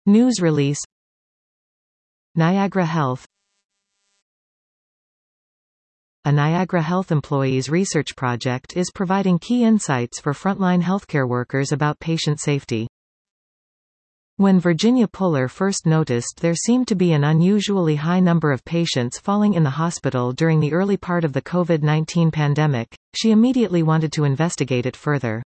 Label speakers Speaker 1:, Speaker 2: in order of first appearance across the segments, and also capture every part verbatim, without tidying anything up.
Speaker 1: News release. Niagara Health. A Niagara Health Employees Research Project is providing key insights for frontline healthcare workers about patient safety. When Virginia Puller first noticed there seemed to be an unusually high number of patients falling in the hospital during the early part of the COVID nineteen pandemic, she immediately wanted to investigate it further.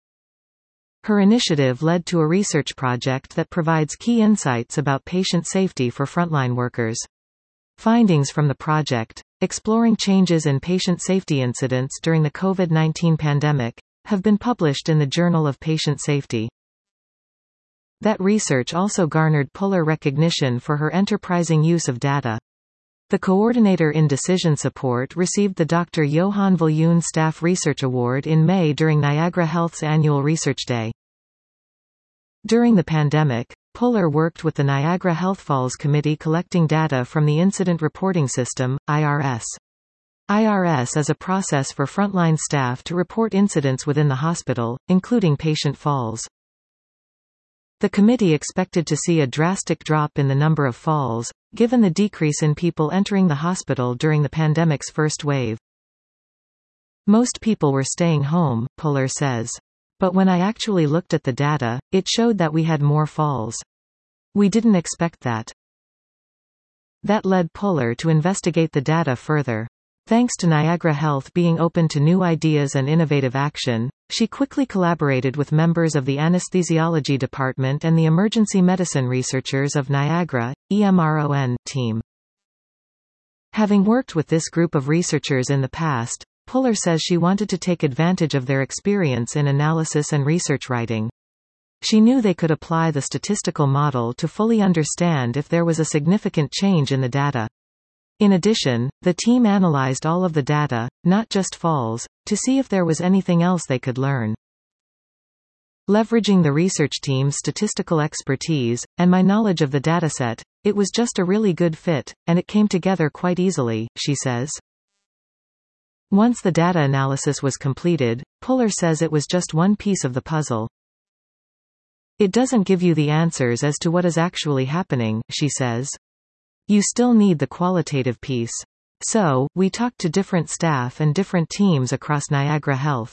Speaker 1: Her initiative led to a research project that provides key insights about patient safety for frontline workers. Findings from the project, exploring changes in patient safety incidents during the COVID nineteen pandemic, have been published in the Journal of Patient Safety. That research also garnered Puller recognition for her enterprising use of data. The coordinator in decision support received the Doctor Johan Viljoen Staff Research Award in May during Niagara Health's annual Research Day. During the pandemic, Puller worked with the Niagara Health Falls Committee collecting data from the Incident Reporting System, I R S. I R S is a process for frontline staff to report incidents within the hospital, including patient falls. The committee expected to see a drastic drop in the number of falls, given the decrease in people entering the hospital during the pandemic's first wave. Most people were staying home, Puller says. But when I actually looked at the data, it showed that we had more falls. We didn't expect that. That led Puller to investigate the data further. Thanks to Niagara Health being open to new ideas and innovative action, she quickly collaborated with members of the anesthesiology department and the emergency medicine researchers of Niagara, E M R O N, team. Having worked with this group of researchers in the past, Puller says she wanted to take advantage of their experience in analysis and research writing. She knew they could apply the statistical model to fully understand if there was a significant change in the data. In addition, the team analyzed all of the data, not just falls, to see if there was anything else they could learn. Leveraging the research team's statistical expertise, and my knowledge of the dataset, it was just a really good fit, and it came together quite easily, she says. Once the data analysis was completed, Puller says it was just one piece of the puzzle. It doesn't give you the answers as to what is actually happening, she says. You still need the qualitative piece. So, we talked to different staff and different teams across Niagara Health.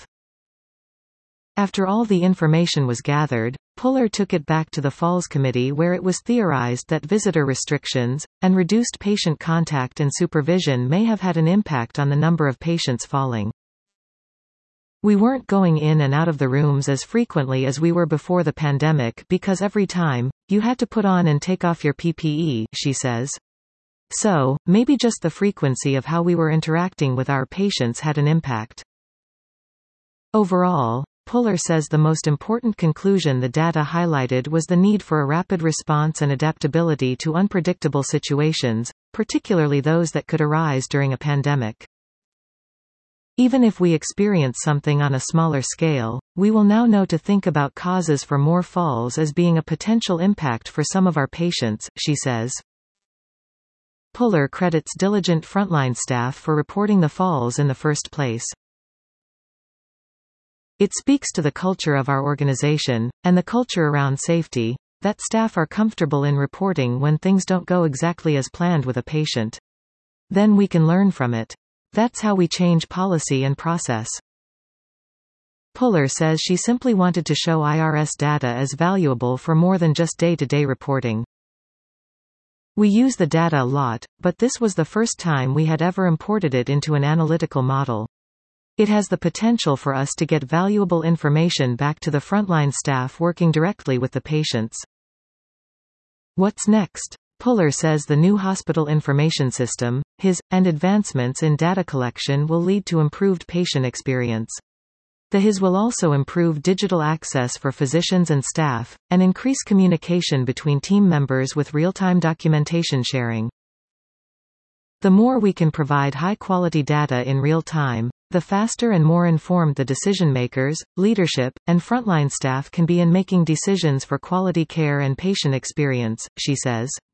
Speaker 1: After all the information was gathered, Puller took it back to the Falls Committee where it was theorized that visitor restrictions, and reduced patient contact and supervision may have had an impact on the number of patients falling. We weren't going in and out of the rooms as frequently as we were before the pandemic because every time, you had to put on and take off your P P E, she says. So, maybe just the frequency of how we were interacting with our patients had an impact. Overall, Puller says the most important conclusion the data highlighted was the need for a rapid response and adaptability to unpredictable situations, particularly those that could arise during a pandemic. Even if we experience something on a smaller scale, we will now know to think about causes for more falls as being a potential impact for some of our patients, she says. Puller credits diligent frontline staff for reporting the falls in the first place. It speaks to the culture of our organization, and the culture around safety, that staff are comfortable in reporting when things don't go exactly as planned with a patient. Then we can learn from it. That's how we change policy and process. Puller says she simply wanted to show I R S data as valuable for more than just day-to-day reporting. We use the data a lot, but this was the first time we had ever imported it into an analytical model. It has the potential for us to get valuable information back to the frontline staff working directly with the patients. What's next? Puller says the new hospital information system, H I S, and advancements in data collection will lead to improved patient experience. The H I S will also improve digital access for physicians and staff, and increase communication between team members with real-time documentation sharing. The more we can provide high-quality data in real time, the faster and more informed the decision-makers, leadership, and frontline staff can be in making decisions for quality care and patient experience, she says.